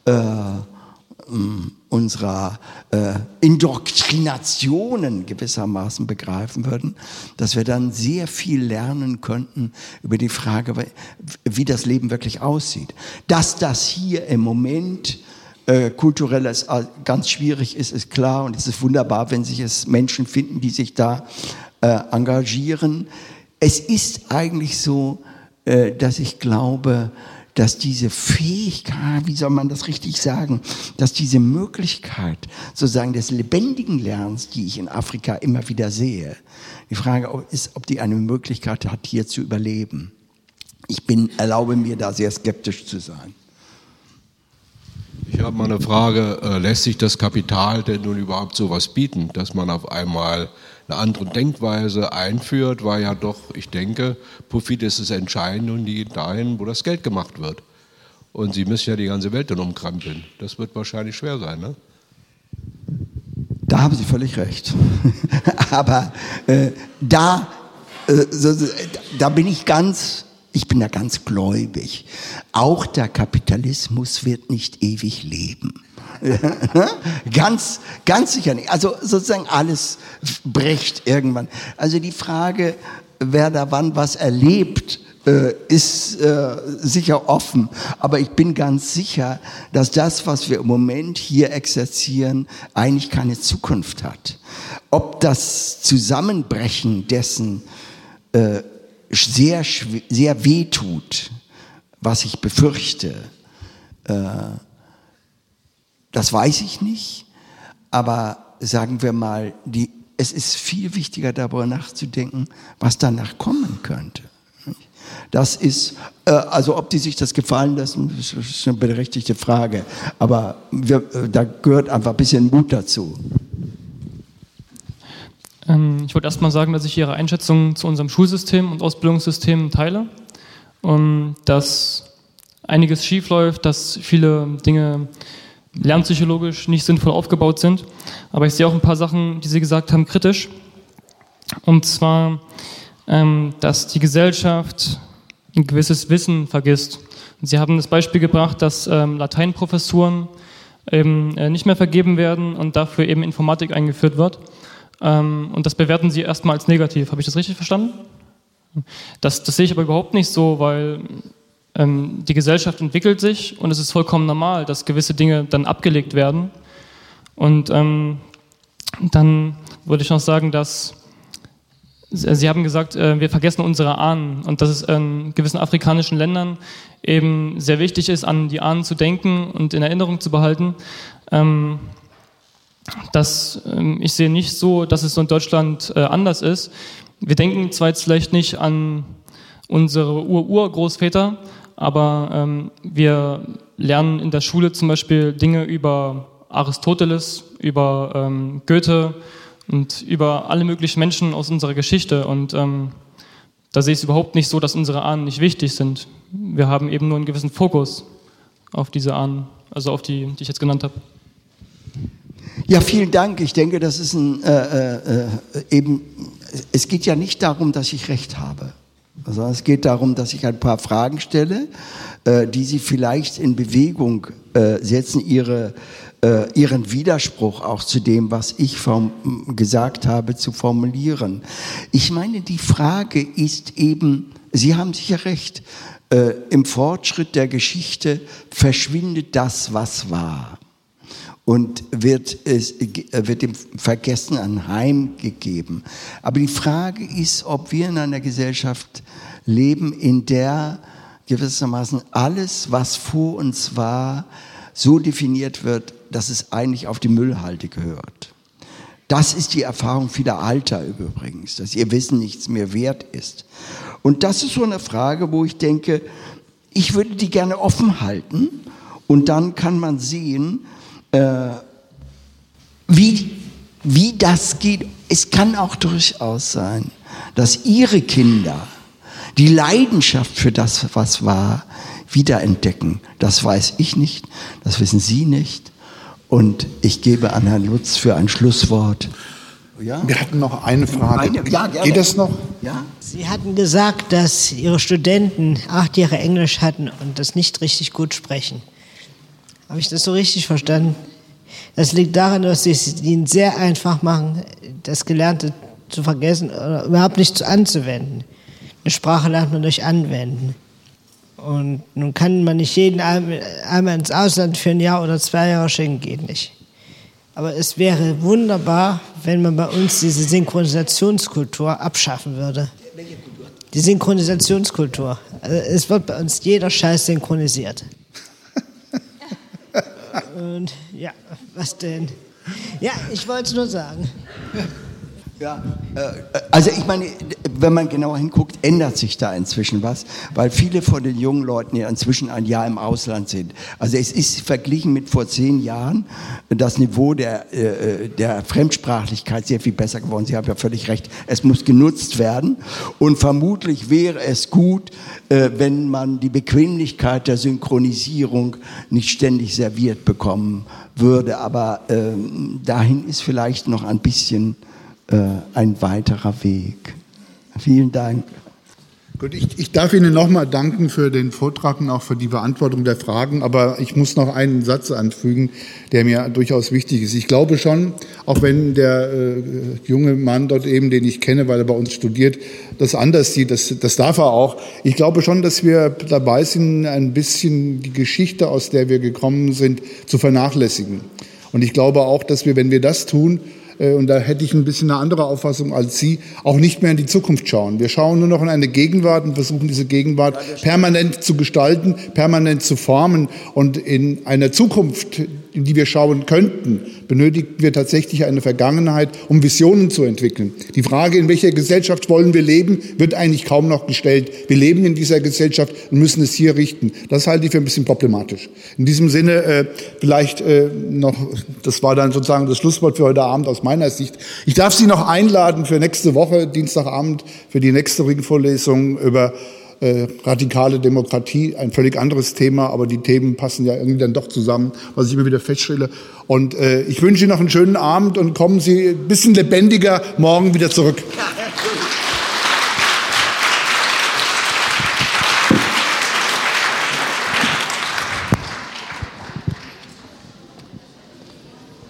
S2: Indoktrinationen gewissermaßen begreifen würden, dass wir dann sehr viel lernen könnten über die Frage, wie das Leben wirklich aussieht. Dass das hier im Moment kulturell es ganz schwierig ist klar. Und es ist wunderbar, wenn sich es Menschen finden, die sich da engagieren. Es ist eigentlich so, dass ich glaube, dass diese Fähigkeit, wie soll man das richtig sagen, dass diese Möglichkeit sozusagen des lebendigen Lernens, die ich in Afrika immer wieder sehe, die Frage ist, ob die eine Möglichkeit hat, hier zu überleben. Ich erlaube mir da sehr skeptisch zu sein.
S5: Ich habe mal eine Frage, lässt sich das Kapital denn nun überhaupt sowas bieten, dass man auf einmal eine andere Denkweise einführt, weil ja doch, ich denke, Profit ist das Entscheidende und die geht dahin, wo das Geld gemacht wird. Und Sie müssen ja die ganze Welt dann umkrempeln. Das wird wahrscheinlich schwer sein, ne?
S2: Da haben Sie völlig recht. Aber da bin ich bin da ganz gläubig. Auch der Kapitalismus wird nicht ewig leben. Ganz sicher nicht. Also sozusagen alles bricht irgendwann. Also die Frage, wer da wann was erlebt, ist sicher offen. Aber ich bin ganz sicher, dass das, was wir im Moment hier exerzieren, eigentlich keine Zukunft hat. Ob das Zusammenbrechen dessen sehr wehtut, was ich befürchte, das weiß ich nicht, aber sagen wir mal, es ist viel wichtiger, darüber nachzudenken, was danach kommen könnte. Das ist, also ob die sich das gefallen lassen, ist eine berechtigte Frage, aber da gehört einfach ein bisschen Mut dazu.
S6: Ich wollte erst mal sagen, dass ich Ihre Einschätzung zu unserem Schulsystem und Ausbildungssystem teile, dass einiges schiefläuft, dass viele Dinge lernpsychologisch nicht sinnvoll aufgebaut sind. Aber ich sehe auch ein paar Sachen, die Sie gesagt haben, kritisch. Und zwar, dass die Gesellschaft ein gewisses Wissen vergisst. Und Sie haben das Beispiel gebracht, dass Lateinprofessuren eben nicht mehr vergeben werden und dafür eben Informatik eingeführt wird. Und das bewerten Sie erstmal als negativ. Habe ich das richtig verstanden? Das sehe ich aber überhaupt nicht so, weil die Gesellschaft entwickelt sich und es ist vollkommen normal, dass gewisse Dinge dann abgelegt werden. Und dann würde ich noch sagen, dass Sie haben gesagt, wir vergessen unsere Ahnen und dass es in gewissen afrikanischen Ländern eben sehr wichtig ist, an die Ahnen zu denken und in Erinnerung zu behalten. Ich sehe nicht so, dass es so in Deutschland anders ist. Wir denken zwar jetzt vielleicht nicht an unsere Urgroßväter, aber wir lernen in der Schule zum Beispiel Dinge über Aristoteles, über Goethe und über alle möglichen Menschen aus unserer Geschichte. Und da sehe ich es überhaupt nicht so, dass unsere Ahnen nicht wichtig sind. Wir haben eben nur einen gewissen Fokus auf diese Ahnen, also auf die ich jetzt genannt habe.
S2: Ja, vielen Dank. Ich denke, das ist es geht ja nicht darum, dass ich Recht habe. Also es geht darum, dass ich ein paar Fragen stelle, die Sie vielleicht in Bewegung setzen, Ihren Widerspruch auch zu dem, was ich gesagt habe, zu formulieren. Ich meine, die Frage ist eben, Sie haben sicher recht, im Fortschritt der Geschichte verschwindet das, was war. Und wird dem Vergessen anheimgegeben. Aber die Frage ist, ob wir in einer Gesellschaft leben, in der gewissermaßen alles, was vor uns war, so definiert wird, dass es eigentlich auf die Müllhalde gehört. Das ist die Erfahrung vieler Alter übrigens, dass ihr Wissen nichts mehr wert ist. Und das ist so eine Frage, wo ich denke, ich würde die gerne offen halten und dann kann man sehen, wie das geht. Es kann auch durchaus sein, dass Ihre Kinder die Leidenschaft für das, was war, wiederentdecken. Das weiß ich nicht, das wissen Sie nicht. Und ich gebe an Herrn Lutz für ein Schlusswort. Ja?
S1: Wir hatten noch eine Frage.
S2: Ja, gerne.
S1: Geht das noch?
S2: Ja?
S7: Sie hatten gesagt, dass Ihre Studenten 8 Jahre Englisch hatten und das nicht richtig gut sprechen. Habe ich das so richtig verstanden? Das liegt daran, dass Sie es ihnen sehr einfach machen, das Gelernte zu vergessen oder überhaupt nicht anzuwenden. Eine Sprache lernt man durch Anwenden. Und nun kann man nicht jeden einmal ins Ausland für 1 Jahr oder 2 Jahre schicken, geht nicht. Aber es wäre wunderbar, wenn man bei uns diese Synchronisationskultur abschaffen würde. Welche Kultur? Die Synchronisationskultur. Also es wird bei uns jeder Scheiß synchronisiert. Und ja, was denn? Ja, ich wollte es nur sagen.
S2: Ja, also ich meine, wenn man genauer hinguckt, ändert sich da inzwischen was, weil viele von den jungen Leuten ja inzwischen 1 Jahr im Ausland sind. Also es ist verglichen mit vor 10 Jahren das Niveau der Fremdsprachlichkeit sehr viel besser geworden. Sie haben ja völlig recht, es muss genutzt werden und vermutlich wäre es gut, wenn man die Bequemlichkeit der Synchronisierung nicht ständig serviert bekommen würde, aber dahin ist vielleicht noch ein bisschen ein weiterer Weg. Vielen Dank.
S1: Gut, ich darf Ihnen nochmal danken für den Vortrag und auch für die Beantwortung der Fragen, aber ich muss noch einen Satz anfügen, der mir durchaus wichtig ist. Ich glaube schon, auch wenn der junge Mann dort eben, den ich kenne, weil er bei uns studiert, das anders sieht, das darf er auch. Ich glaube schon, dass wir dabei sind, ein bisschen die Geschichte, aus der wir gekommen sind, zu vernachlässigen. Und ich glaube auch, dass wir, wenn wir das tun, und da hätte ich ein bisschen eine andere Auffassung als Sie, auch nicht mehr in die Zukunft schauen. Wir schauen nur noch in eine Gegenwart und versuchen, diese Gegenwart permanent zu gestalten, permanent zu formen. Und in einer Zukunft, in die wir schauen könnten, benötigen wir tatsächlich eine Vergangenheit, um Visionen zu entwickeln. Die Frage, in welcher Gesellschaft wollen wir leben, wird eigentlich kaum noch gestellt. Wir leben in dieser Gesellschaft und müssen es hier richten. Das halte ich für ein bisschen problematisch. In diesem Sinne vielleicht noch, das war dann sozusagen das Schlusswort für heute Abend aus meiner Sicht. Ich darf Sie noch einladen für nächste Woche, Dienstagabend, für die nächste Ringvorlesung über radikale Demokratie, ein völlig anderes Thema, aber die Themen passen ja irgendwie dann doch zusammen, was ich immer wieder feststelle. Und ich wünsche Ihnen noch einen schönen Abend und kommen Sie ein bisschen lebendiger morgen wieder zurück.